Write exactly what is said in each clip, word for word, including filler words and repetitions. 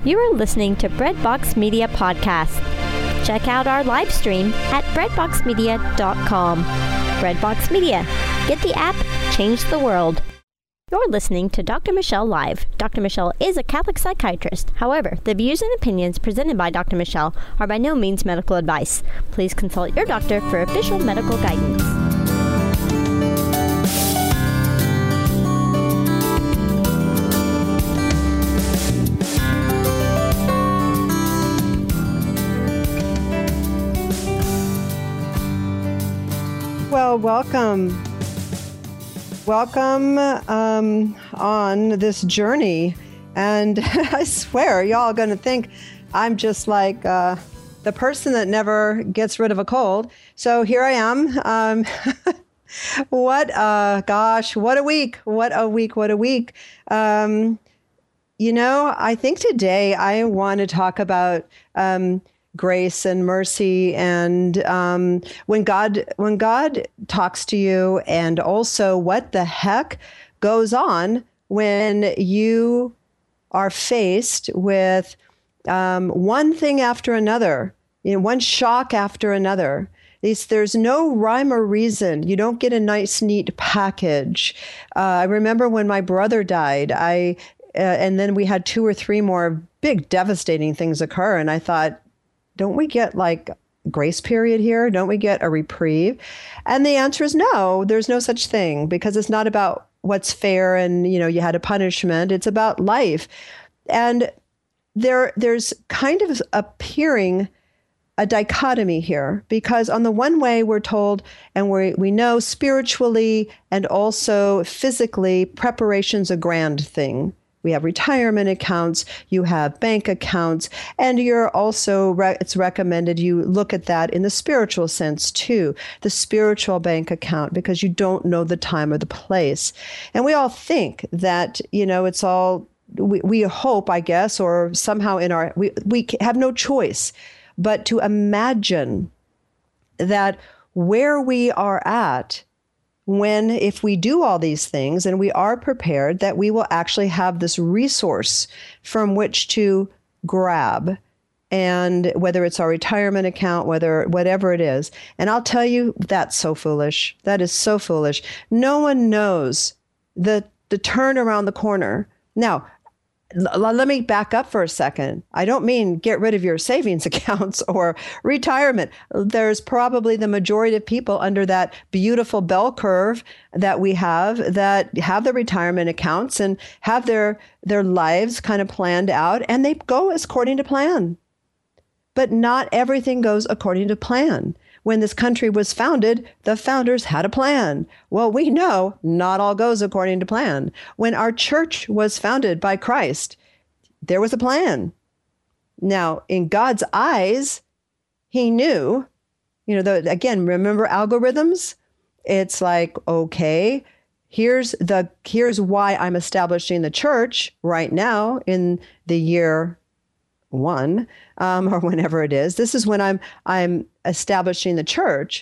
You are listening to Breadbox Media Podcast. Check out our live stream at breadbox media dot com. Breadbox Media. Get the app, change the world. You're listening to Doctor Michelle Live. Doctor Michelle is a Catholic psychiatrist. However, the views and opinions presented by Doctor Michelle are by no means medical advice. Please consult your doctor for official medical guidance. Well, welcome. Welcome um, on this journey. And I swear, y'all are going to think I'm just like uh, the person that never gets rid of a cold. So here I am. Um, what, uh, gosh, what a week. What a week. What a week. Um, you know, I think today I want to talk about um, grace and mercy, and um, when God when God talks to you, and also what the heck goes on when you are faced with um, one thing after another, you know, one shock after another. These, there's no rhyme or reason. You don't get a nice, neat package. Uh, I remember when my brother died, I uh, and then we had two or three more big, devastating things occur, and I thought, don't we get like grace period here? Don't we get a reprieve? And the answer is no, there's no such thing, because it's not about what's fair and, you know, you had a punishment. It's about life. And there, there's kind of appearing a dichotomy here, because on the one way we're told, and we we know spiritually and also physically, preparation's a grand thing. We have retirement accounts, you have bank accounts, and you're also, re- it's recommended you look at that in the spiritual sense too, the spiritual bank account, because you don't know the time or the place. And we all think that, you know, it's all, we, we hope, I guess, or somehow in our, we, we have no choice but to imagine that where we are at, when, if we do all these things and we are prepared, that we will actually have this resource from which to grab, and whether it's our retirement account, whether whatever it is. And I'll tell you, that's so foolish. That is so foolish. No one knows the, the turn around the corner. Now, L- let me back up for a second. I don't mean get rid of your savings accounts or retirement. There's probably the majority of people under that beautiful bell curve that we have that have the retirement accounts and have their, their lives kind of planned out, and they go according to plan. But not everything goes according to plan. When this country was founded, the founders had a plan. Well, we know not all goes according to plan. When our church was founded by Christ, there was a plan. Now, in God's eyes, he knew, you know, the, again, remember algorithms? It's like, okay, here's the here's why I'm establishing the church right now in the year one, um, or whenever it is. This is when I'm I'm establishing the church,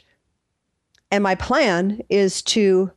and my plan is to,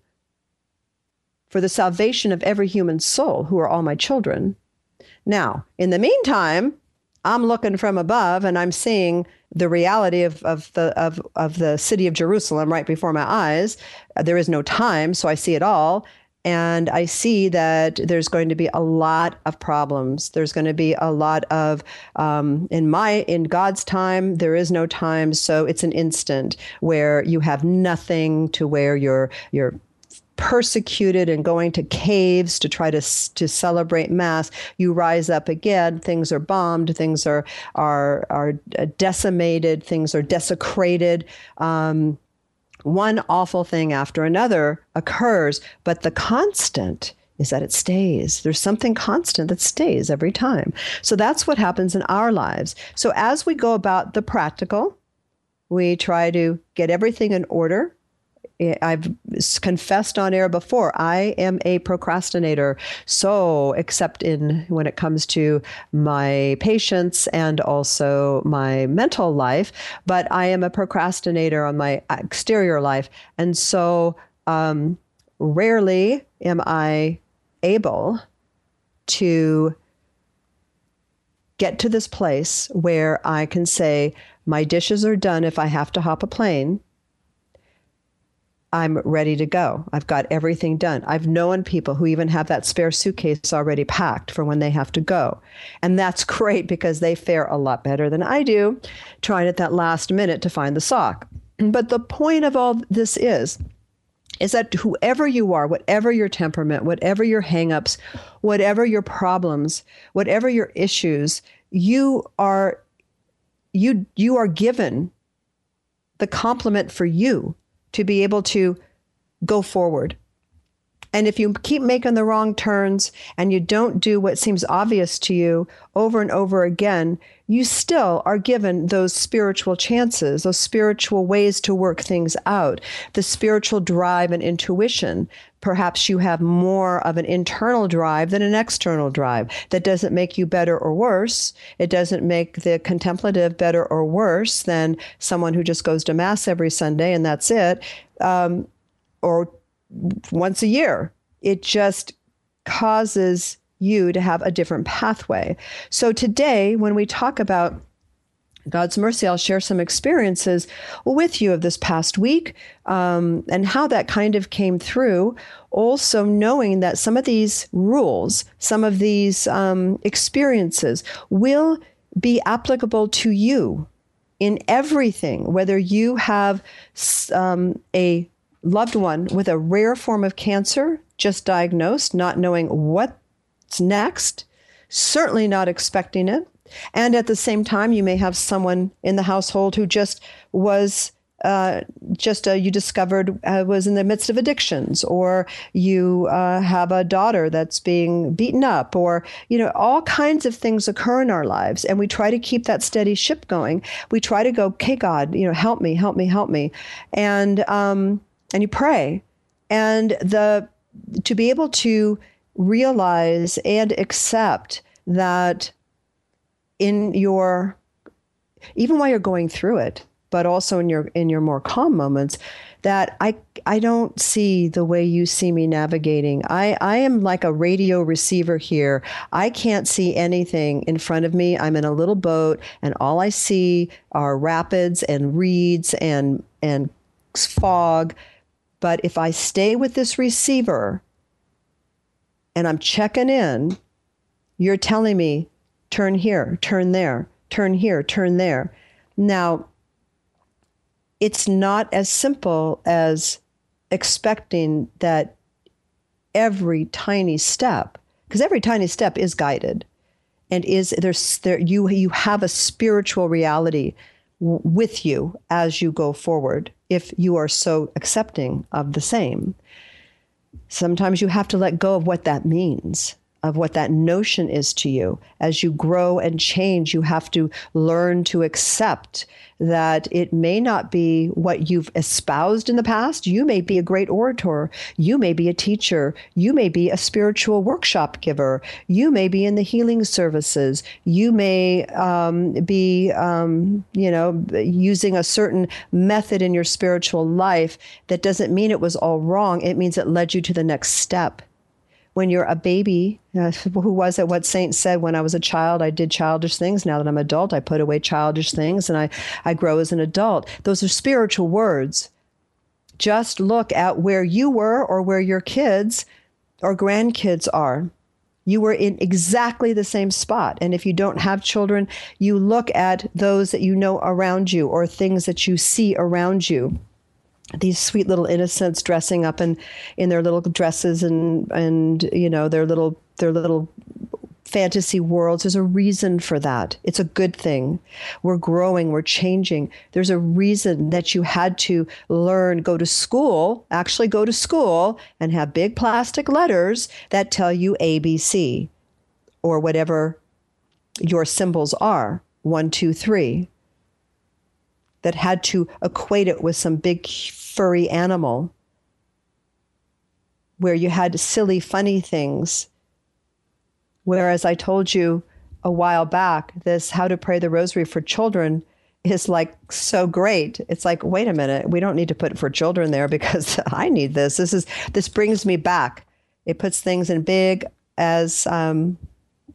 for the salvation of every human soul, who are all my children. Now, in the meantime, I'm looking from above, and I'm seeing the reality of of the of of the city of Jerusalem right before my eyes. There is no time, so I see it all. And I see that there's going to be a lot of problems. There's going to be a lot of, um, in my, in God's time, there is no time. So it's an instant where you have nothing, to where you're, you're persecuted and going to caves to try to, to celebrate Mass. You rise up again. Things are bombed. Things are, are, are decimated. Things are desecrated. Um, One awful thing after another occurs, but the constant is that it stays. There's something constant that stays every time. So that's what happens in our lives. So as we go about the practical, we try to get everything in order. I've confessed on air before, I am a procrastinator. So, except in when it comes to my patients and also my mental life, but I am a procrastinator on my exterior life. And so um, rarely am I able to get to this place where I can say, my dishes are done if I have to hop a plane. I'm ready to go. I've got everything done. I've known people who even have that spare suitcase already packed for when they have to go. And that's great because they fare a lot better than I do trying at that last minute to find the sock. But the point of all this is, is that whoever you are, whatever your temperament, whatever your hangups, whatever your problems, whatever your issues, you are, you, you are given the compliment for you to be able to go forward. And if you keep making the wrong turns and you don't do what seems obvious to you over and over again, you still are given those spiritual chances, those spiritual ways to work things out, the spiritual drive and intuition. Perhaps you have more of an internal drive than an external drive. That doesn't make you better or worse. It doesn't make the contemplative better or worse than someone who just goes to Mass every Sunday and that's it, um, or once a year. It just causes you to have a different pathway. So today, when we talk about God's mercy, I'll share some experiences with you of this past week um, and how that kind of came through. Also knowing that some of these rules, some of these um, experiences will be applicable to you in everything, whether you have um, a loved one with a rare form of cancer, just diagnosed, not knowing what's next, certainly not expecting it. And at the same time, you may have someone in the household who just was uh, just uh, you discovered uh, was in the midst of addictions, or you uh, have a daughter that's being beaten up, or, you know, all kinds of things occur in our lives. And we try to keep that steady ship going. We try to go, okay, God, you know, help me, help me, help me. And, um, and you pray. And the, to be able to realize and accept that in your, even while you're going through it, but also in your in your more calm moments, that I I don't see the way you see me navigating. I, I am like a radio receiver here. I can't see anything in front of me. I'm in a little boat, and all I see are rapids and reeds and and fog. But if I stay with this receiver and I'm checking in, you're telling me, turn here, turn there, turn here, turn there. Now, it's not as simple as expecting that every tiny step, because every tiny step is guided, and is there's there you you have a spiritual reality w- with you as you go forward, if you are so accepting of the same. Sometimes you have to let go of what that means, of what that notion is to you. As you grow and change, you have to learn to accept that it may not be what you've espoused in the past. You may be a great orator. You may be a teacher. You may be a spiritual workshop giver. You may be in the healing services. You may um, be, um, you know, using a certain method in your spiritual life. That doesn't mean it was all wrong. It means it led you to the next step. When you're a baby, uh, who was it? What Saint said, when I was a child, I did childish things. Now that I'm an adult, I put away childish things, and I, I grow as an adult. Those are spiritual words. Just look at where you were or where your kids or grandkids are. You were in exactly the same spot. And if you don't have children, you look at those that you know around you or things that you see around you. These sweet little innocents dressing up in, in their little dresses and, and, you know, their little, their little fantasy worlds. There's a reason for that. It's a good thing. We're growing, we're changing. There's a reason that you had to learn, go to school, actually go to school and have big plastic letters that tell you A B C or whatever your symbols are, one, two, three. That had to equate it with some big furry animal, where you had silly, funny things. Whereas I told you a while back, this How to Pray the Rosary for Children is like so great. It's like, wait a minute, we don't need to put for children there because I need this. This is this brings me back. It puts things in big as um,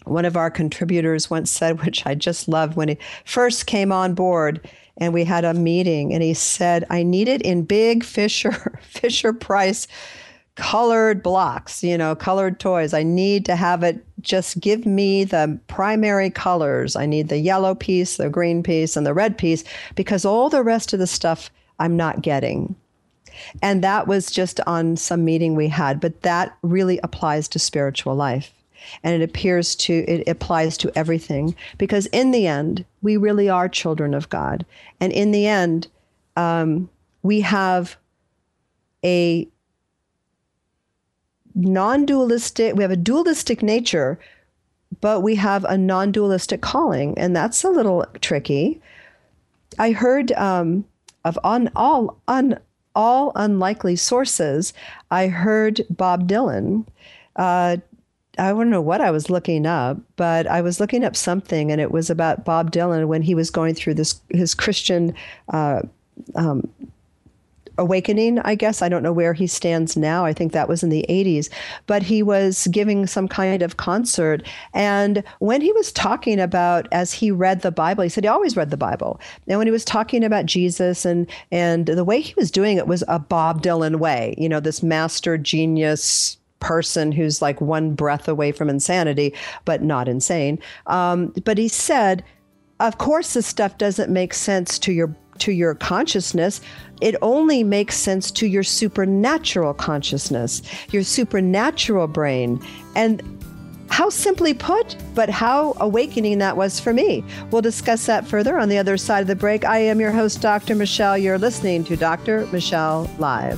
One of our contributors once said, which I just loved, when he first came on board and we had a meeting, and he said, I need it in big Fisher, Fisher Price colored blocks, you know, colored toys. I need to have it, just give me the primary colors. I need the yellow piece, the green piece, and the red piece, because all the rest of the stuff I'm not getting. And that was just on some meeting we had, but that really applies to spiritual life. And it appears to, it applies to everything, because in the end, we really are children of God. And in the end, um, we have a non-dualistic, we have a dualistic nature, but we have a non-dualistic calling. And that's a little tricky. I heard um, of on all, on all unlikely sources, I heard Bob Dylan, uh, I don't know what I was looking up, but I was looking up something, and it was about Bob Dylan when he was going through this, his Christian uh, um, awakening, I guess. I don't know where he stands now. I think that was in the eighties, but he was giving some kind of concert. And when he was talking about, as he read the Bible, he said he always read the Bible. And when he was talking about Jesus, and, and the way he was doing it was a Bob Dylan way, you know, this master genius person who's like one breath away from insanity, but not insane. Um, but he said, of course, this stuff doesn't make sense to your to your consciousness. It only makes sense to your supernatural consciousness, your supernatural brain. And how simply put, but how awakening that was for me. We'll discuss that further on the other side of the break. I am your host, Doctor Michelle. You're listening to Doctor Michelle Live.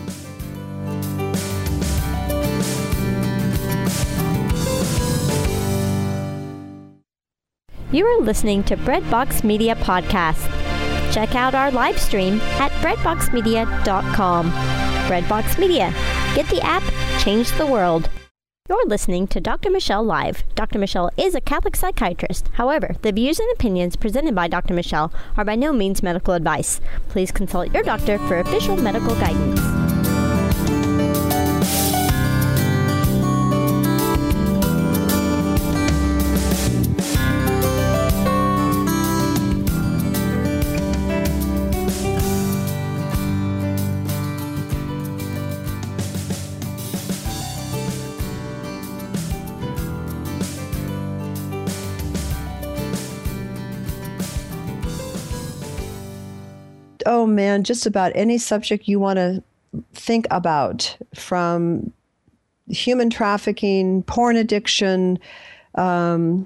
You are listening to Breadbox Media Podcast. Check out our live stream at breadbox media dot com. Breadbox Media. Get the app, change the world. You're listening to Doctor Michelle Live. Doctor Michelle is a Catholic psychiatrist. However, the views and opinions presented by Doctor Michelle are by no means medical advice. Please consult your doctor for official medical guidance. Oh man, just about any subject you want to think about, from human trafficking, porn addiction, um,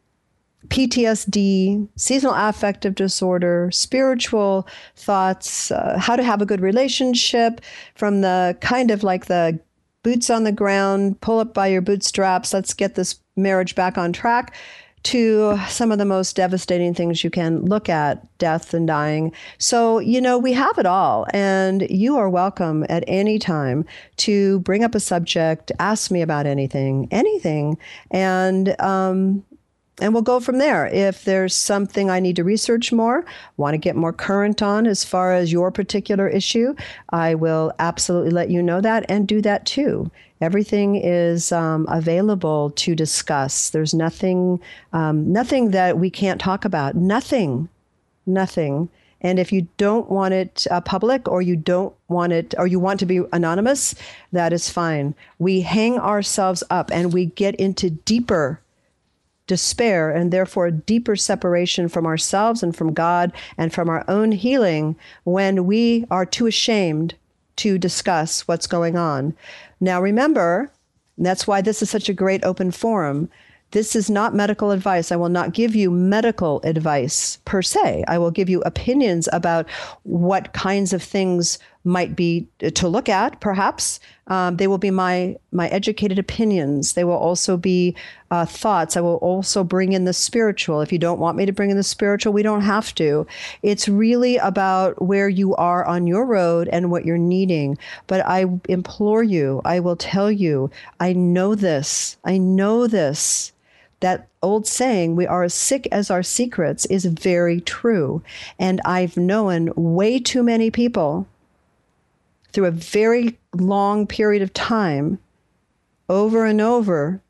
P T S D, seasonal affective disorder, spiritual thoughts, uh, how to have a good relationship, from the kind of like the boots on the ground, pull up by your bootstraps, let's get this marriage back on track, to some of the most devastating things you can look at, death and dying. So, you know, we have it all. And you are welcome at any time to bring up a subject, ask me about anything, anything. And, um, and we'll go from there. If there's something I need to research more, want to get more current on as far as your particular issue, I will absolutely let you know that and do that too. Everything is um, available to discuss. There's nothing, um, nothing that we can't talk about. Nothing, nothing. And if you don't want it uh, public, or you don't want it, or you want to be anonymous, that is fine. We hang ourselves up and we get into deeper despair, and therefore a deeper separation from ourselves and from God and from our own healing, when we are too ashamed to discuss what's going on. Now, remember, and that's why this is such a great open forum. This is not medical advice. I will not give you medical advice per se. I will give you opinions about what kinds of things might be to look at, perhaps. Um, they will be my my educated opinions. They will also be uh, thoughts. I will also bring in the spiritual. If you don't want me to bring in the spiritual, we don't have to. It's really about where you are on your road and what you're needing. But I implore you, I will tell you, I know this. I know this. That old saying, we are as sick as our secrets, is very true. And I've known way too many people through a very long period of time, over and over,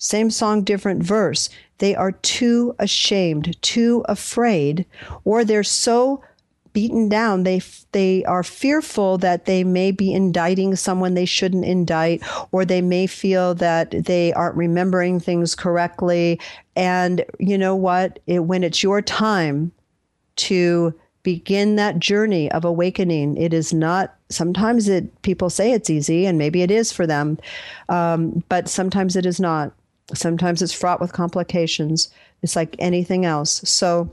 Same song, different verse. They are too ashamed, too afraid, or they're so beaten down. They they are fearful that they may be indicting someone they shouldn't indict, or they may feel that they aren't remembering things correctly. And you know what? It, when it's your time to begin that journey of awakening, it is not, sometimes it people say it's easy, and maybe it is for them, um, but sometimes it is not. Sometimes it's fraught with complications. It's like anything else. So,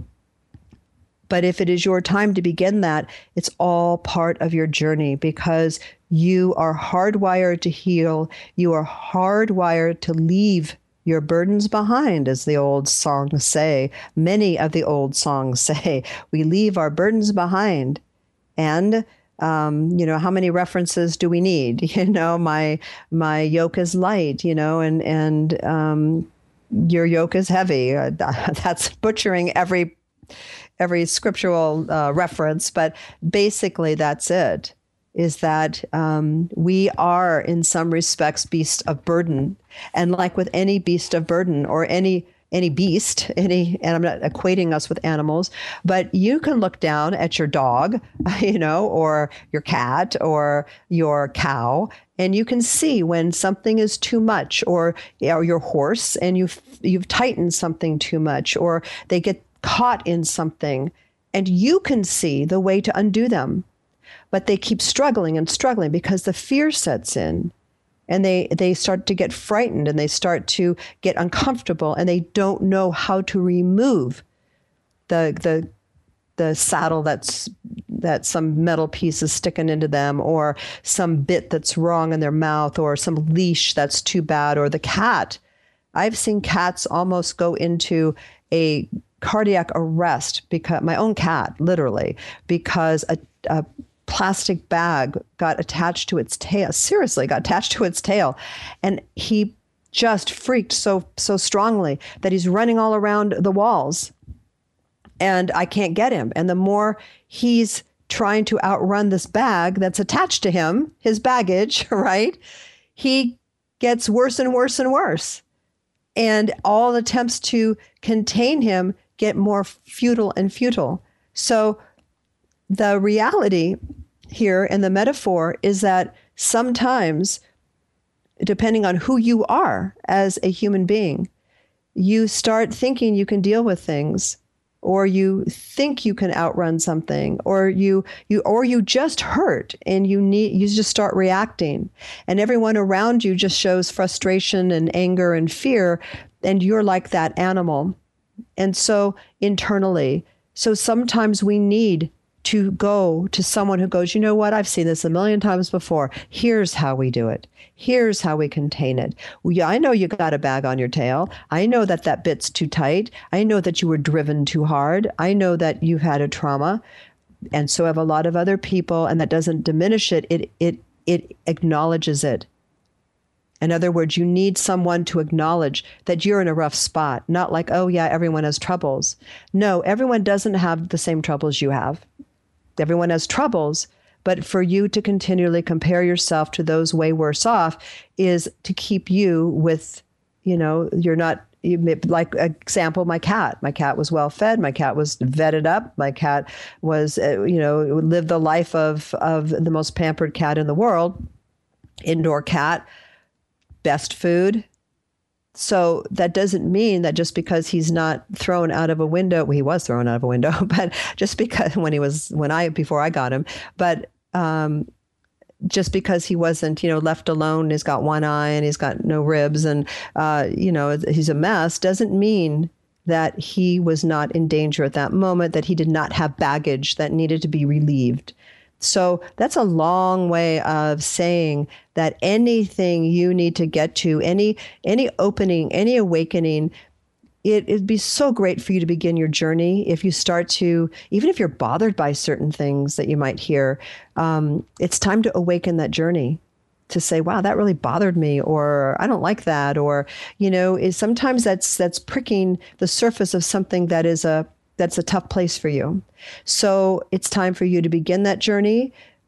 but if it is your time to begin that, it's all part of your journey, because you are hardwired to heal. You are hardwired to leave your burdens behind, as the old songs say. Many of the old songs say, we leave our burdens behind. And Um, you know, how many references do we need? You know, my my yoke is light, you know, and and um, your yoke is heavy. Uh, that's butchering every every scriptural uh, reference, but basically that's it. Is that um, we are, in some respects, beasts of burden, and like with any beast of burden or any. any beast, any, and I'm not equating us with animals, but you can look down at your dog, you know, or your cat or your cow, and you can see when something is too much, or, or your horse, and you've, you've tightened something too much, or they get caught in something, and you can see the way to undo them, but they keep struggling and struggling because the fear sets in. And they, they start to get frightened, and they start to get uncomfortable, and they don't know how to remove the the the saddle that's that some metal piece is sticking into them, or some bit that's wrong in their mouth, or some leash that's too bad, or the cat. I've seen cats almost go into a cardiac arrest, because my own cat, literally, because a, a plastic bag got attached to its tail, seriously got attached to its tail. And he just freaked so, so strongly that he's running all around the walls, and I can't get him. And the more he's trying to outrun this bag that's attached to him, his baggage, right? He gets worse and worse and worse. And all attempts to contain him get more futile and futile. So the reality here, and the metaphor, is that sometimes, depending on who you are as a human being, you start thinking you can deal with things, or you think you can outrun something, or you you or you just hurt and you need you just start reacting, and everyone around you just shows frustration and anger and fear, and you're like that animal. And so internally, so sometimes we need to go to someone who goes, you know what, I've seen this a million times before. Here's how we do it. Here's how we contain it. Well, I know you got a bag on your tail. I know that that bit's too tight. I know that you were driven too hard. I know that you've had a trauma. And so have a lot of other people, and that doesn't diminish it. It, it, it acknowledges it. In other words, you need someone to acknowledge that you're in a rough spot, not like, oh yeah, everyone has troubles. No, everyone doesn't have the same troubles you have. Everyone has troubles, but for you to continually compare yourself to those way worse off is to keep you with, you know, you're not, you may, like example, my cat. My cat was well fed. My cat was vetted up. My cat was, uh, you know, lived the life of, of the most pampered cat in the world, indoor cat, best food. So that doesn't mean that just because he's not thrown out of a window, well, he was thrown out of a window, but just because when he was, when I, before I got him, but um, just because he wasn't, you know, left alone, he's got one eye and he's got no ribs and, uh, you know, he's a mess, doesn't mean that he was not in danger at that moment, that he did not have baggage that needed to be relieved. So that's a long way of saying that anything you need to get to, any any opening, any awakening, it, it'd be so great for you to begin your journey if you start to, even if you're bothered by certain things that you might hear, um, it's time to awaken that journey, to say, wow, that really bothered me, or I don't like that, or, you know, is sometimes that's that's pricking the surface of something that is a that's a tough place for you. So it's time for you to begin that journey.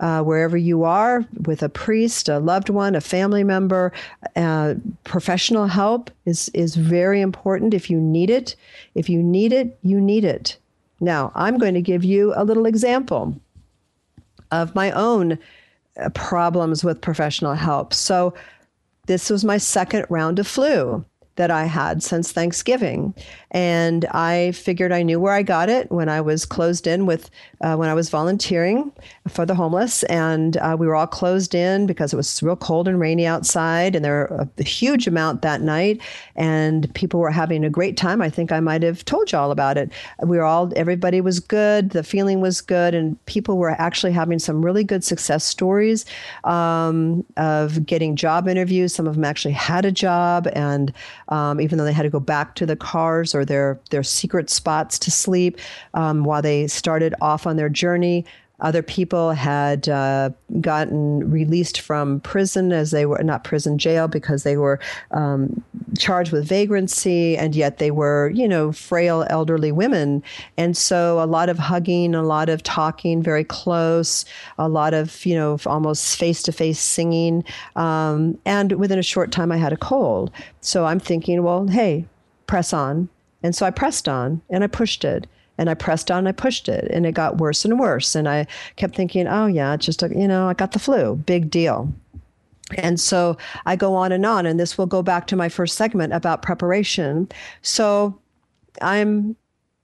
uh, wherever you are, with a priest, a loved one, a family member. Uh, professional help is, is very important if you need it. If you need it, you need it. Now, I'm going to give you a little example of my own uh, problems with professional help. So this was my second round of flu that I had since Thanksgiving. And I figured I knew where I got it when I was closed in with, uh, when I was volunteering for the homeless. And uh, we were all closed in because it was real cold and rainy outside. And there were a, a huge amount that night. And people were having a great time. I think I might have told you all about it. We were all, everybody was good. The feeling was good. And people were actually having some really good success stories um, of getting job interviews. Some of them actually had a job. And um, even though they had to go back to the cars or their their secret spots to sleep um, while they started off on their journey. Other people had uh, gotten released from prison as they were, not prison, jail, because they were um, charged with vagrancy, and yet they were, you know, frail elderly women. And so a lot of hugging, a lot of talking very close, a lot of, you know, almost face-to-face singing. Um, and within a short time, I had a cold. So I'm thinking, well, hey, press on. And so I pressed on and I pushed it. And I pressed on, I pushed it, and it got worse and worse. And I kept thinking, oh, yeah, it's just, a, you know, I got the flu, big deal. And so I go on and on, and this will go back to my first segment about preparation. So I'm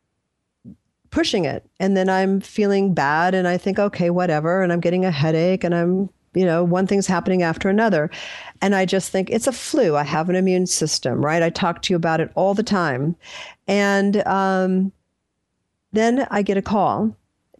pushing it, and then I'm feeling bad, and I think, okay, whatever, and I'm getting a headache, and I'm, you know, one thing's happening after another. And I just think it's a flu. I have an immune system, right? I talk to you about it all the time. And, um, Then I get a call,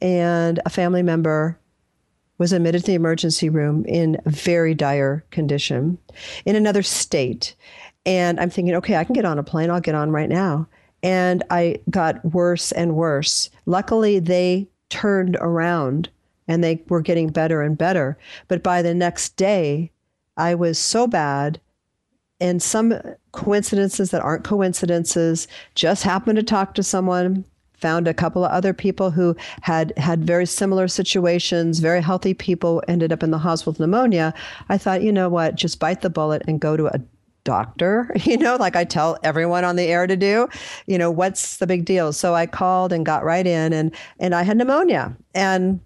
and a family member was admitted to the emergency room in very dire condition in another state. And I'm thinking, okay, I can get on a plane. I'll get on right now. And I got worse and worse. Luckily, they turned around and they were getting better and better. But by the next day, I was so bad. And some coincidences that aren't coincidences, just happened to talk to someone, found a couple of other people who had had very similar situations, very healthy people, ended up in the hospital with pneumonia. I thought, you know what, just bite the bullet and go to a doctor, you know, like I tell everyone on the air to do. You know, what's the big deal? So I called and got right in, and and I had pneumonia. And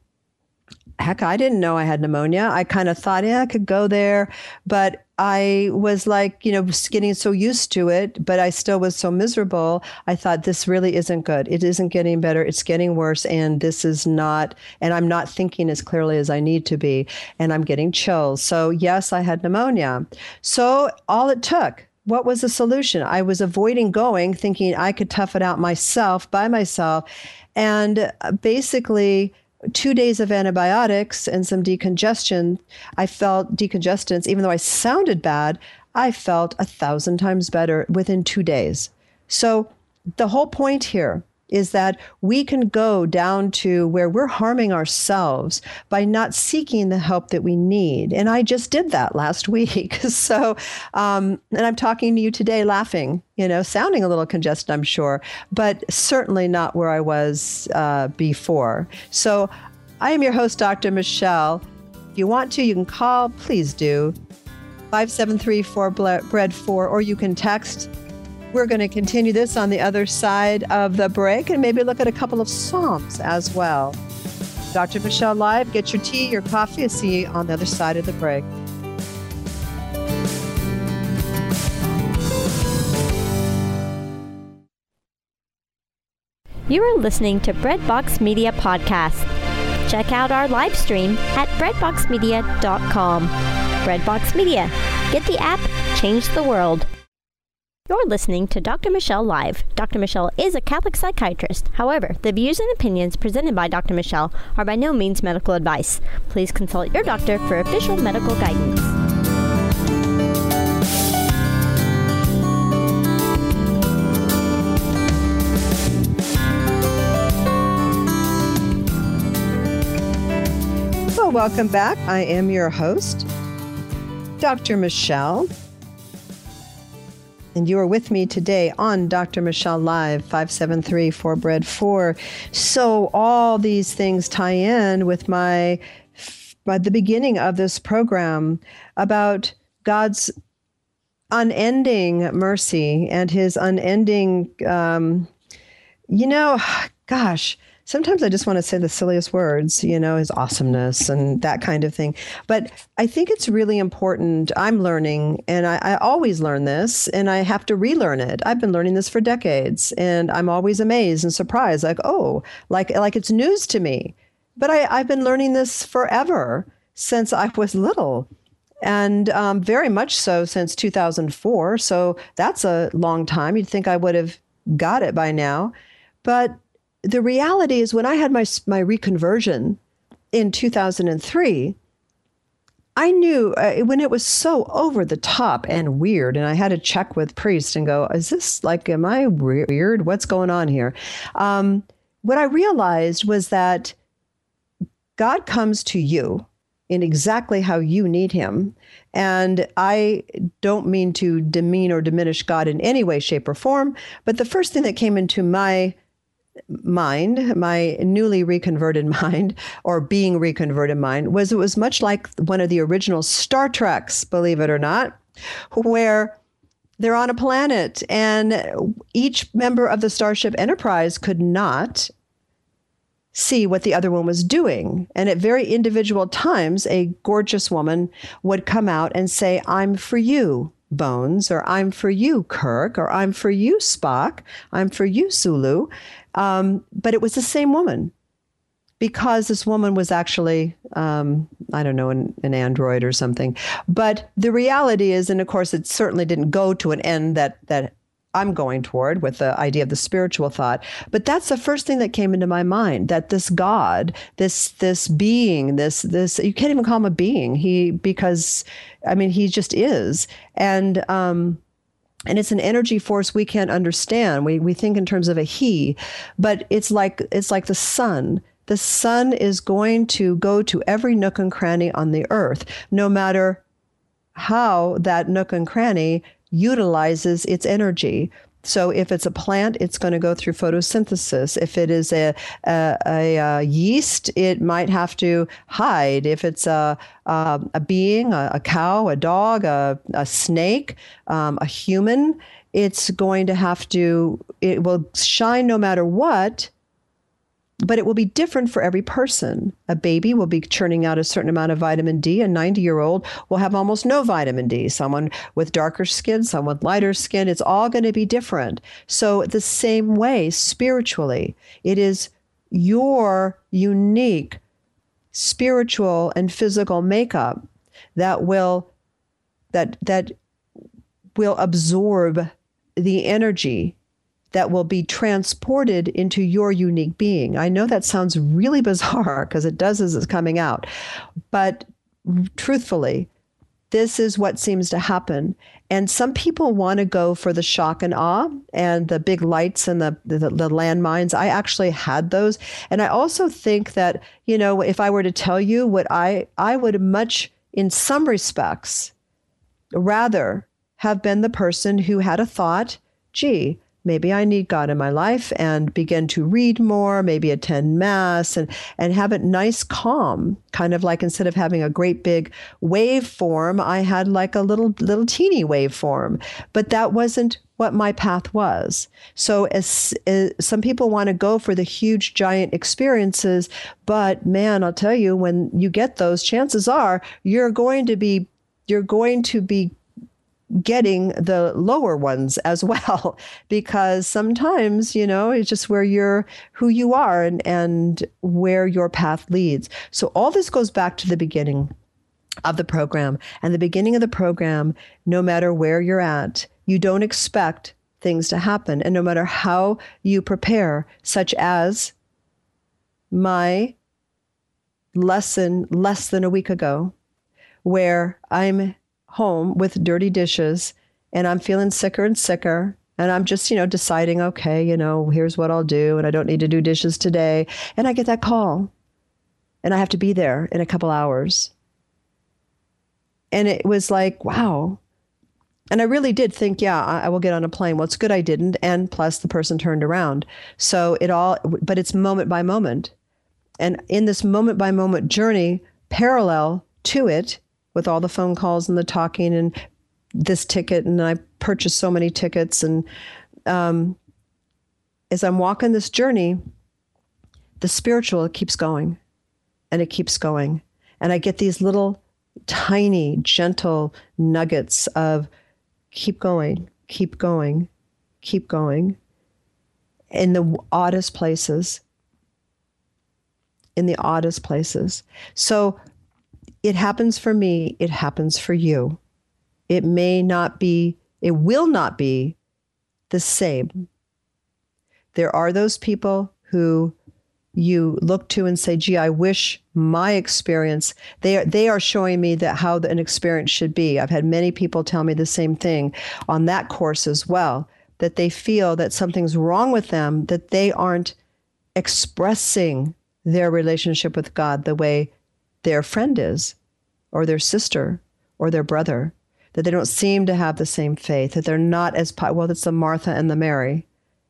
heck, I didn't know I had pneumonia. I kind of thought, yeah, I could go there. But I was like, you know, getting so used to it, but I still was so miserable. I thought, this really isn't good. It isn't getting better. It's getting worse. And this is not, and I'm not thinking as clearly as I need to be. And I'm getting chills. So yes, I had pneumonia. So all it took, what was the solution? I was avoiding going, thinking I could tough it out myself, by myself. And basically, two days of antibiotics and some decongestion, I felt decongestants, even though I sounded bad, I felt a thousand times better within two days. So the whole point here is that we can go down to where we're harming ourselves by not seeking the help that we need. And I just did that last week. So, um, and I'm talking to you today laughing, you know, sounding a little congested, I'm sure, but certainly not where I was uh, before. So I am your host, Doctor Michelle. If you want to, you can call, please do, five seven three four B R E A D four, or you can text. We're going to continue this on the other side of the break and maybe look at a couple of Psalms as well. Doctor Michelle Live, get your tea, your coffee. I'll see you on the other side of the break. You are listening to Breadbox Media Podcast. Check out our live stream at breadbox media dot com. Breadbox Media. Get the app, change the world. You're listening to Doctor Michelle Live. Doctor Michelle is a Catholic psychiatrist. However, the views and opinions presented by Doctor Michelle are by no means medical advice. Please consult your doctor for official medical guidance. Well, welcome back. I am your host, Doctor Michelle. And you are with me today on Doctor Michelle Live, five seven three four B R E A D four. So all these things tie in with my f- by the beginning of this program about God's unending mercy and his unending, um, you know, gosh, sometimes I just want to say the silliest words, you know, his awesomeness and that kind of thing. But I think it's really important. I'm learning, and I, I always learn this, and I have to relearn it. I've been learning this for decades, and I'm always amazed and surprised, like, oh, like like it's news to me. But I, I've been learning this forever, since I was little. And um, very much so since two thousand four. So that's a long time. You'd think I would have got it by now. But the reality is, when I had my my reconversion in two thousand three, I knew uh, when it was so over the top and weird, and I had to check with priest and go, is this like, am I weird? What's going on here? Um, what I realized was that God comes to you in exactly how you need him. And I don't mean to demean or diminish God in any way, shape, or form. But the first thing that came into my mind, my newly reconverted mind, or being reconverted mind, was it was much like one of the original Star Treks, believe it or not, where they're on a planet and each member of the Starship Enterprise could not see what the other one was doing. And at very individual times, a gorgeous woman would come out and say, I'm for you, Bones, or I'm for you, Kirk, or I'm for you, Spock, I'm for you, Sulu. Um, but it was the same woman, because this woman was actually, um, I don't know, an, an android or something. But the reality is, and of course, it certainly didn't go to an end that that I'm going toward with the idea of the spiritual thought. But that's the first thing that came into my mind, that this God, this this being, this this you can't even call him a being. He because I mean he just is. And um and it's an energy force we can't understand. We we think in terms of a he, but it's like it's like the sun. The sun is going to go to every nook and cranny on the earth, no matter how that nook and cranny utilizes its energy. So if it's a plant, it's going to go through photosynthesis. If it is a, a, a, a yeast, it might have to hide. If it's a, a, a being, a, a cow, a dog, a, a snake, um, a human, it's going to have to, it will shine no matter what, but it will be different for every person. A baby will be churning out a certain amount of vitamin D. A ninety-year-old will have almost no vitamin D. Someone with darker skin, someone with lighter skin, it's all going to be different. So the same way, spiritually, it is your unique spiritual and physical makeup that will that that will absorb the energy that will be transported into your unique being. I know that sounds really bizarre, because it does as it's coming out. But truthfully, this is what seems to happen. And some people want to go for the shock and awe and the big lights and the, the, the landmines. I actually had those. And I also think that, you know, if I were to tell you what I, I would much, in some respects, rather have been the person who had a thought, gee, maybe I need God in my life, and begin to read more, maybe attend mass, and, and have it nice, calm, kind of like instead of having a great big waveform, I had like a little, little teeny waveform. But that wasn't what my path was. So as, as some people want to go for the huge, giant experiences, but man, I'll tell you, when you get those, chances are you're going to be, you're going to be getting the lower ones as well, because sometimes, you know, it's just where you're, who you are, and, and where your path leads. So all this goes back to the beginning of the program. And the beginning of the program, no matter where you're at, you don't expect things to happen. And no matter how you prepare, such as my lesson less than a week ago, where I'm home with dirty dishes and I'm feeling sicker and sicker. And I'm just, you know, deciding, okay, you know, here's what I'll do. And I don't need to do dishes today. And I get that call and I have to be there in a couple hours. And it was like, wow. And I really did think, yeah, I, I will get on a plane. Well, it's good I didn't. And plus the person turned around. So it all, but it's moment by moment. And in this moment by moment journey, parallel to it, with all the phone calls and the talking and this ticket, and I purchased so many tickets, and um, as I'm walking this journey, the spiritual keeps going, and it keeps going. And I get these little tiny, gentle nuggets of keep going, keep going, keep going, in the oddest places, in the oddest places. So it happens for me, it happens for you. It may not be, it will not be the same. There are those people who you look to and say, gee, I wish my experience, they are, they are showing me that how an experience should be. I've had many people tell me the same thing on that course as well, that they feel that something's wrong with them, that they aren't expressing their relationship with God the way their friend is, or their sister, or their brother, that they don't seem to have the same faith, that they're not as, well, it's the Martha and the Mary,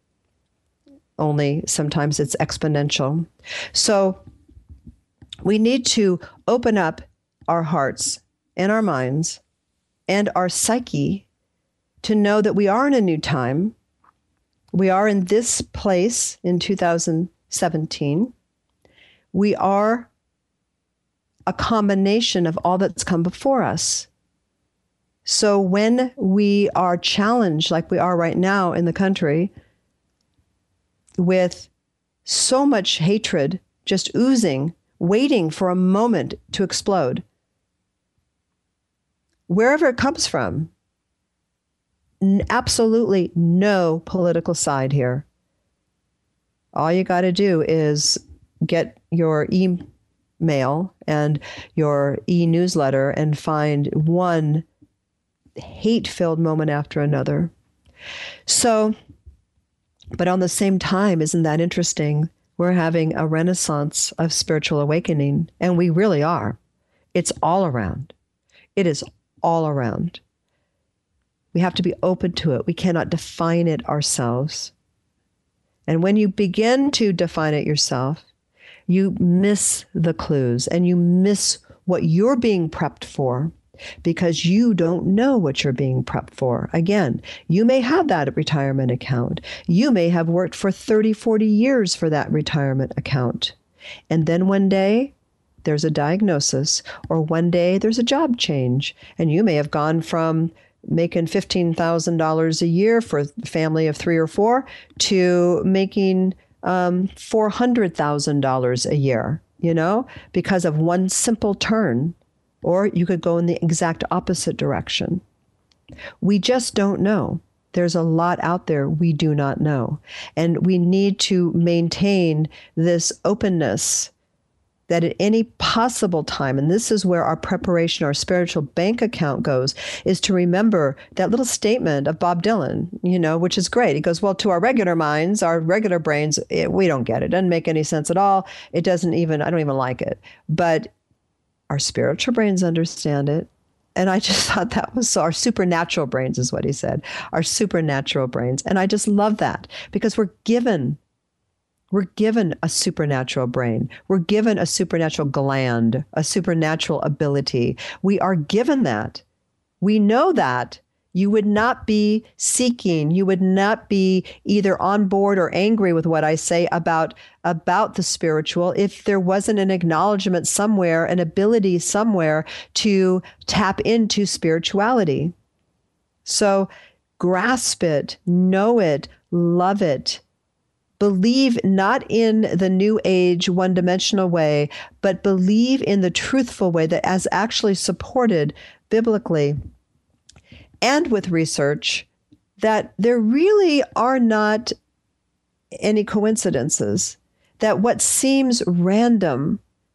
only sometimes it's exponential. So we need to open up our hearts and our minds and our psyche to know that we are in a new time. We are in this place in two thousand seventeen. We are a combination of all that's come before us. So when we are challenged, like we are right now in the country, with so much hatred just oozing, waiting for a moment to explode, wherever it comes from, n- absolutely no political side here. All you got to do is get your email and your e-newsletter and find one hate-filled moment after another. So, but on the same time, isn't that interesting? We're having a renaissance of spiritual awakening, and we really are. It's all around. It is all around. We have to be open to it. We cannot define it ourselves. And when you begin to define it yourself, you miss the clues and you miss what you're being prepped for, because you don't know what you're being prepped for. Again, you may have that retirement account. You may have worked for thirty, forty years for that retirement account. And then one day there's a diagnosis, or one day there's a job change. And you may have gone from making fifteen thousand dollars a year for a family of three or four to making um, four hundred thousand dollars a year, you know, because of one simple turn. Or you could go in the exact opposite direction. We just don't know. There's a lot out there we do not know. And we need to maintain this openness that at any possible time, and this is where our preparation, our spiritual bank account goes, is to remember that little statement of Bob Dylan, you know, which is great. He goes, well, to our regular minds, our regular brains, it, we don't get it. It doesn't make any sense at all. It doesn't even, I don't even like it. But our spiritual brains understand it. And I just thought that was so, our supernatural brains is what he said, our supernatural brains. And I just love that, because we're given, we're given a supernatural brain. We're given a supernatural gland, a supernatural ability. We are given that. We know that. You would not be seeking, you would not be either on board or angry with what I say about, about the spiritual if there wasn't an acknowledgement somewhere, an ability somewhere to tap into spirituality. So grasp it, know it, love it. Believe not in the new age one-dimensional way, but believe in the truthful way that is actually supported biblically and with research, that there really are not any coincidences, that what seems random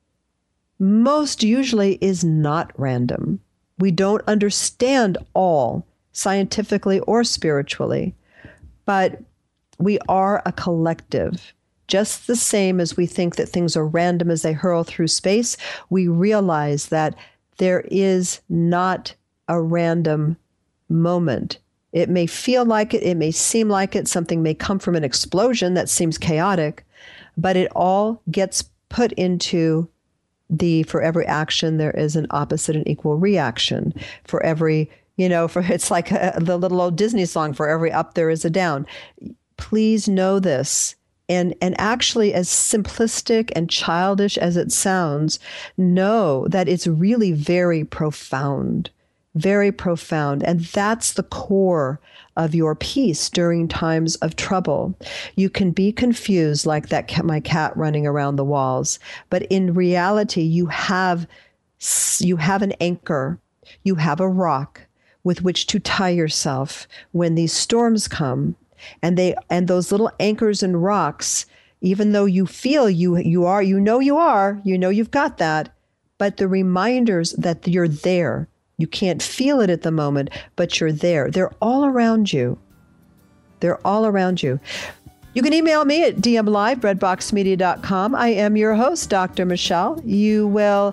most usually is not random. We don't understand all scientifically or spiritually, but we are a collective. Just the same as we think that things are random as they hurl through space, we realize that there is not a random moment. It may feel like it, it may seem like it, something may come from an explosion that seems chaotic, but it all gets put into the for every action, there is an opposite and equal reaction. For every, you know, for it's like a, the little old Disney song, for every up, there is a down. Please know this. And and actually, as simplistic and childish as it sounds, know that it's really very profound, very profound. And that's the core of your peace during times of trouble. You can be confused like that cat, my cat running around the walls, but in reality, you have you have an anchor, you have a rock with which to tie yourself when these storms come. And they and those little anchors and rocks, even though you feel you you are, you know you are, you know you've got that, but the reminders that you're there. You can't feel it at the moment, but you're there. They're all around you. They're all around you. You can email me at d m live bread box media dot com. I am your host, Doctor Michelle. You will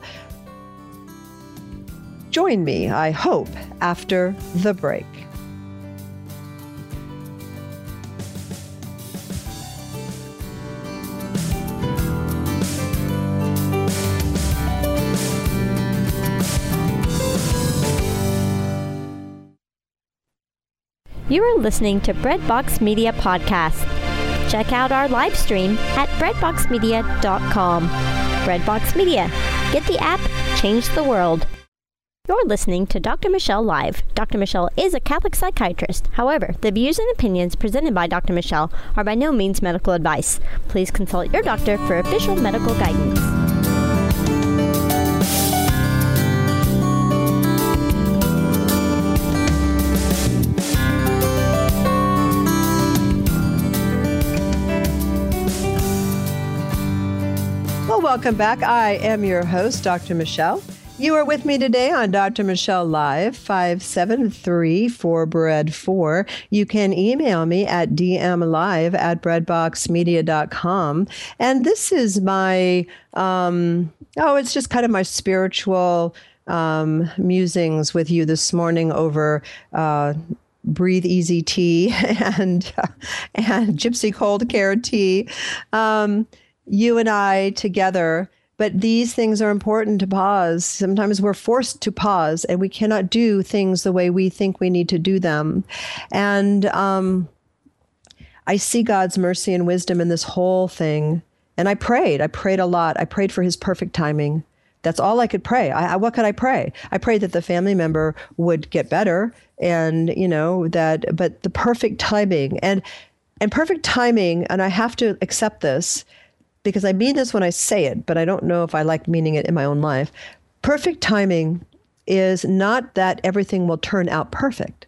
join me, I hope, after the break. You are listening to Breadbox Media Podcast. Check out our live stream at bread box media dot com. Breadbox Media. Get the app, change the world. You're listening to Doctor Michelle Live. Doctor Michelle is a Catholic psychiatrist. However, the views and opinions presented by Doctor Michelle are by no means medical advice. Please consult your doctor for official medical guidance. Welcome back. I am your host, Doctor Michelle. You are with me today on Doctor Michelle Live, five seven three four bread four. You can email me at d m live at bread box media dot com. And this is my, um, oh, it's just kind of my spiritual um, musings with you this morning over uh, Breathe Easy tea and, uh, and Gypsy Cold Care tea. Um, You and I together, but these things are important to pause. Sometimes we're forced to pause and we cannot do things the way we think we need to do them. And um, I see God's mercy and wisdom in this whole thing. And I prayed. I prayed a lot. I prayed for his perfect timing. That's all I could pray. I, I, what could I pray? I prayed that the family member would get better and, you know, that, but the perfect timing and, and perfect timing, and I have to accept this, because I mean this when I say it, but I don't know if I like meaning it in my own life. Perfect timing is not that everything will turn out perfect.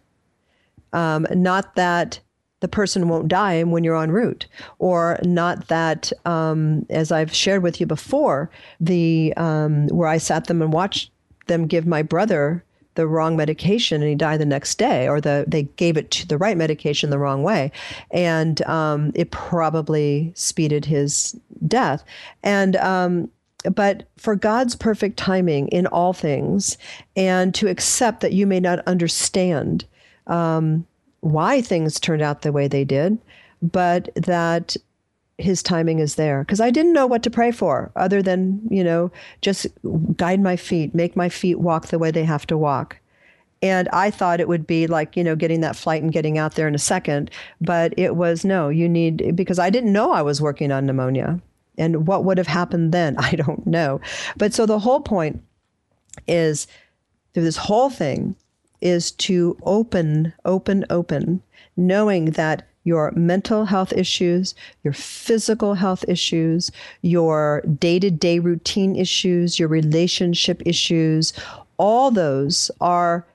Um, not that the person won't die when you're en route, or not that, um, as I've shared with you before, the um, where I sat them and watched them give my brother the wrong medication and he died the next day, or the they gave it to the right medication the wrong way. And um, it probably speeded his death. And um, but for God's perfect timing in all things, and to accept that you may not understand um, why things turned out the way they did, but that his timing is there. Because I didn't know what to pray for other than, you know, just guide my feet, make my feet walk the way they have to walk. And I thought it would be like, you know, getting that flight and getting out there in a second. But it was, no, you need, because I didn't know I was working on pneumonia. And what would have happened then? I don't know. But so the whole point is, through this whole thing, is to open, open, open, knowing that your mental health issues, your physical health issues, your day-to-day routine issues, your relationship issues, all those are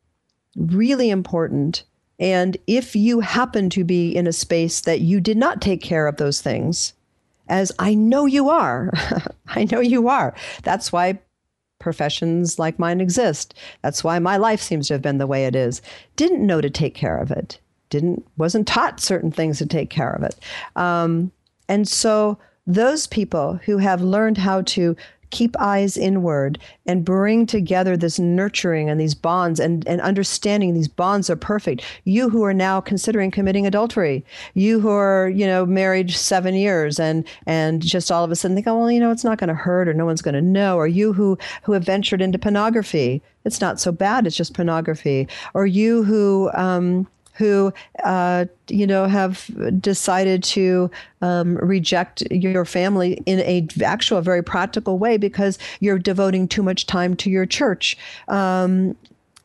really important. And if you happen to be in a space that you did not take care of those things, as I know you are, I know you are. That's why professions like mine exist. That's why my life seems to have been the way it is. Didn't know to take care of it. Didn't, wasn't taught certain things to take care of it. Um, and so those people who have learned how to keep eyes inward, and bring together this nurturing and these bonds and, and understanding these bonds are perfect. You who are now considering committing adultery, you who are, you know, married seven years and and just all of a sudden think, oh, well, you know, it's not going to hurt or no one's going to know. Or you who, who have ventured into pornography, it's not so bad, it's just pornography. Or you who... Um, who, uh, you know, have decided to um, reject your family in a actual, very practical way because you're devoting too much time to your church, um,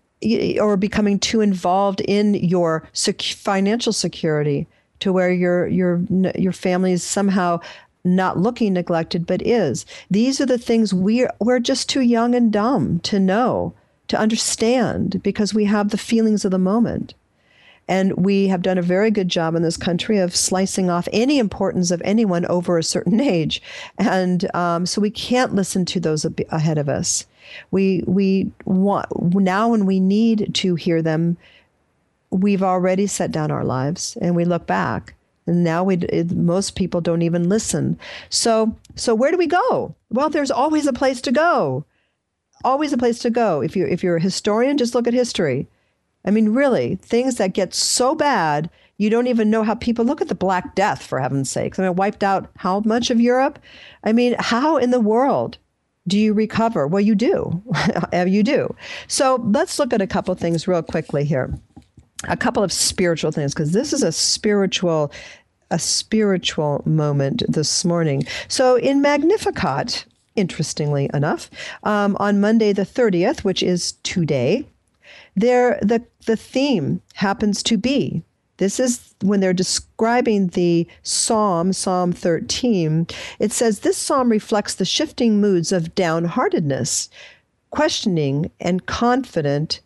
or becoming too involved in your sec- financial security to where your your your family is somehow not looking neglected, but is. These are the things we're we're just too young and dumb to know, to understand, because we have the feelings of the moment. And we have done a very good job in this country of slicing off any importance of anyone over a certain age. And um, so we can't listen to those ahead of us. We we want now when we need to hear them, we've already set down our lives and we look back. And now we it, most people don't even listen. So so where do we go? Well, there's always a place to go. Always a place to go. If you if you're a historian, just look at history. I mean, really, things that get so bad, you don't even know how people look at the Black Death, for heaven's sakes. I mean, it wiped out how much of Europe? I mean, how in the world do you recover? Well, you do. You do. So let's look at a couple of things real quickly here. A couple of spiritual things, because this is a spiritual, a spiritual moment this morning. So in Magnificat, interestingly enough, um, on Monday the thirtieth, which is today, There, the, the theme happens to be, this is when they're describing the psalm, Psalm thirteen, it says, this psalm reflects the shifting moods of downheartedness, questioning and confident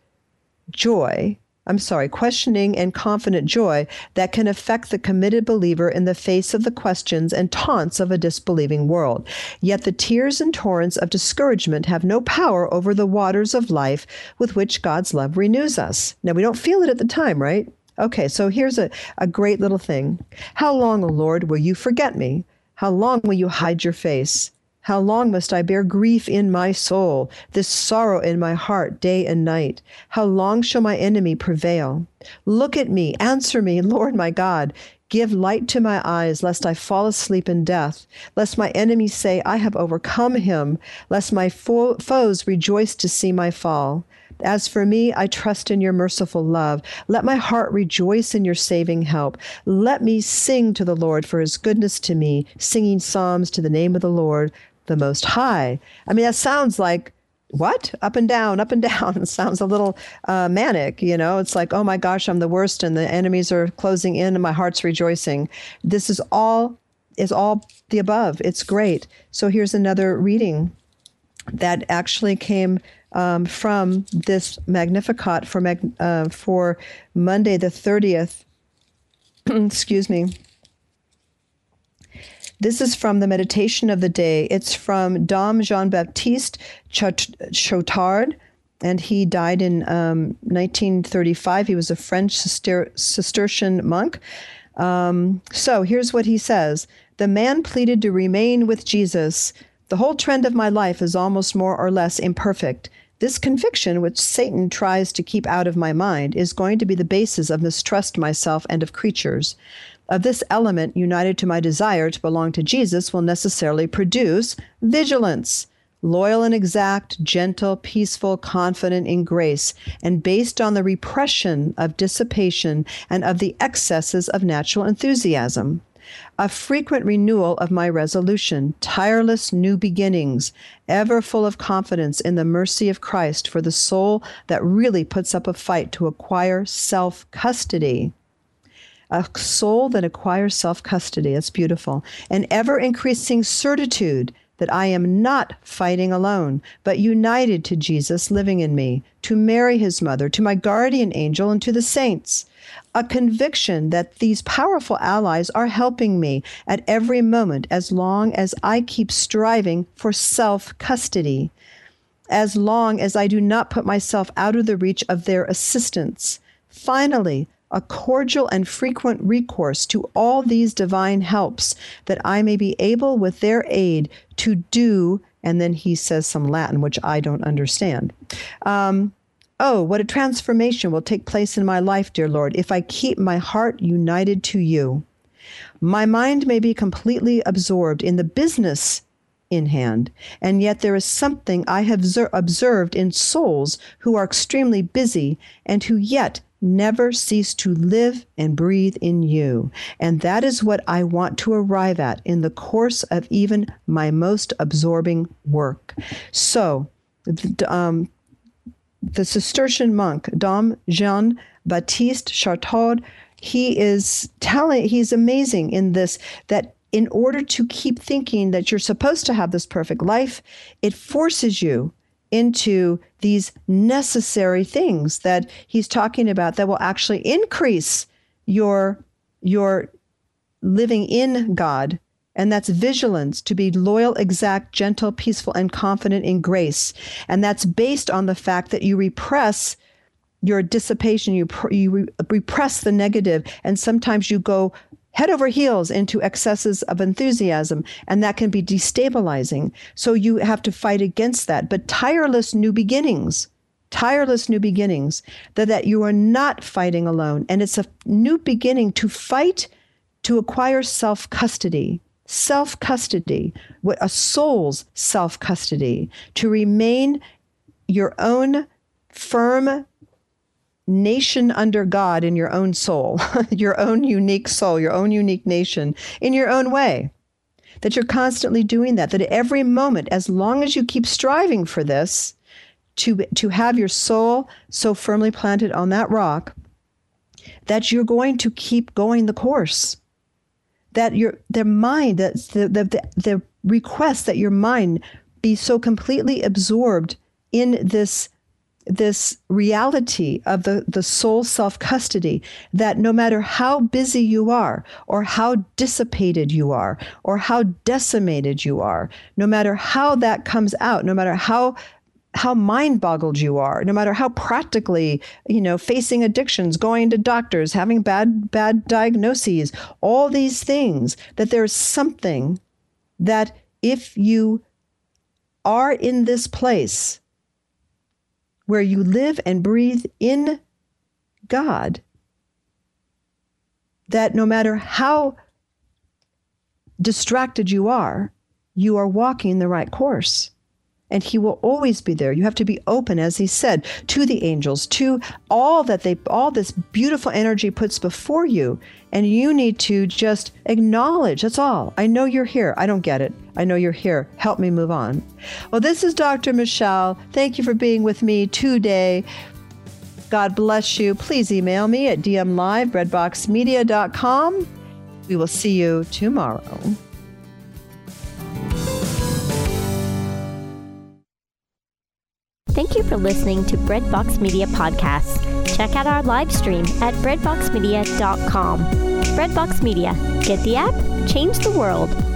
joy, I'm sorry, questioning and confident joy that can affect the committed believer in the face of the questions and taunts of a disbelieving world. Yet the tears and torrents of discouragement have no power over the waters of life with which God's love renews us. Now, we don't feel it at the time, right? Okay, so here's a, a great little thing. How long, O Lord, will you forget me? How long will you hide your face? How long must I bear grief in my soul, this sorrow in my heart day and night? How long shall my enemy prevail? Look at me, answer me, Lord my God. Give light to my eyes, lest I fall asleep in death, lest my enemies say, I have overcome him, lest my fo- foes rejoice to see my fall. As for me, I trust in your merciful love. Let my heart rejoice in your saving help. Let me sing to the Lord for his goodness to me, singing psalms to the name of the Lord, the Most High. I mean, that sounds like, what? Up and down, up and down. It sounds a little uh, manic, you know? It's like, oh my gosh, I'm the worst and the enemies are closing in and my heart's rejoicing. This is all, is all the above. It's great. So here's another reading that actually came um, from this Magnificat for, mag, uh, for Monday the thirtieth. Excuse me. This is from the meditation of the day. It's from Dom Jean-Baptiste Chotard, and he died in um, nineteen thirty-five. He was a French Cister- Cistercian monk. Um, so here's what he says. The man pleaded to remain with Jesus. The whole trend of my life is almost more or less imperfect. This conviction, which Satan tries to keep out of my mind, is going to be the basis of mistrust myself and of creatures. Of this element, united to my desire to belong to Jesus, will necessarily produce vigilance, loyal and exact, gentle, peaceful, confident in grace, and based on the repression of dissipation and of the excesses of natural enthusiasm. A frequent renewal of my resolution, tireless new beginnings, ever full of confidence in the mercy of Christ for the soul that really puts up a fight to acquire self-custody. A soul that acquires self-custody. It's beautiful. An ever-increasing certitude that I am not fighting alone, but united to Jesus living in me, to Mary, his mother, to my guardian angel, and to the saints. A conviction that these powerful allies are helping me at every moment as long as I keep striving for self-custody, as long as I do not put myself out of the reach of their assistance. Finally, a cordial and frequent recourse to all these divine helps, that I may be able with their aid to do, and then he says some Latin, which I don't understand. Um, oh, what a transformation will take place in my life, dear Lord, if I keep my heart united to you. My mind may be completely absorbed in the business in hand, and yet there is something I have observed in souls who are extremely busy and who yet never cease to live and breathe in you. And that is what I want to arrive at in the course of even my most absorbing work. So, um, the Cistercian monk, Dom Jean-Baptiste Chartaud, he is telling, he's amazing in this, that in order to keep thinking that you're supposed to have this perfect life, it forces you into these necessary things that he's talking about that will actually increase your, your living in God. And that's vigilance, to be loyal, exact, gentle, peaceful, and confident in grace. And that's based on the fact that you repress your dissipation, you, pr- you re- repress the negative, and sometimes you go head over heels into excesses of enthusiasm, and that can be destabilizing. So you have to fight against that. But tireless new beginnings, tireless new beginnings, that, that you are not fighting alone. And it's a new beginning to fight to acquire self-custody, self-custody, a soul's self-custody, to remain your own firm nation under God in your own soul, your own unique soul, your own unique nation in your own way. That you're constantly doing that, that at every moment, as long as you keep striving for this, to, to have your soul so firmly planted on that rock, that you're going to keep going the course. That your the mind, that the, the, the, the request that your mind be so completely absorbed in this this reality of the, the soul self-custody, that no matter how busy you are, or how dissipated you are, or how decimated you are, no matter how that comes out, no matter how how mind-boggled you are, no matter how practically, you know, facing addictions, going to doctors, having bad, bad diagnoses, all these things, that there's something that if you are in this place where you live and breathe in God, that no matter how distracted you are, you are walking the right course. And he will always be there. You have to be open, as he said, to the angels, to all that they, all this beautiful energy puts before you. And you need to just acknowledge, that's all. I know you're here. I don't get it. I know you're here. Help me move on. Well, this is Doctor Michelle. Thank you for being with me today. God bless you. Please email me at d m live bread box media dot com. We will see you tomorrow. Thank you for listening to Breadbox Media Podcast. Check out our live stream at bread box media dot com. Breadbox Media. Get the app, change the world.